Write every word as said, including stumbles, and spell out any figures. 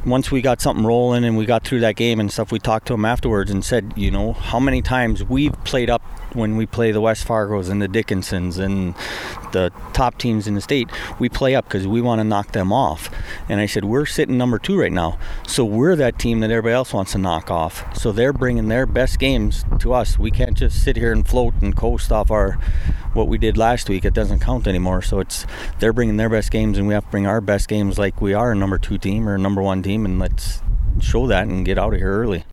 once we got something rolling and we got through that game and stuff, we talked to them afterwards and said, you know, how many times we've played up when we play the West Fargos and the Dickinsons and the top teams in the state. We play up because we want to knock them off. And I said, we're sitting number two right now. So we're that team that everybody else wants to knock off. So they're bringing their best games to us. We can't just sit here and float and coast off our what we did last week. It doesn't count anymore. So it's they're bringing their best games, and we have to bring our best games like we are a number two team or a number one team, and let's show that and get out of here early.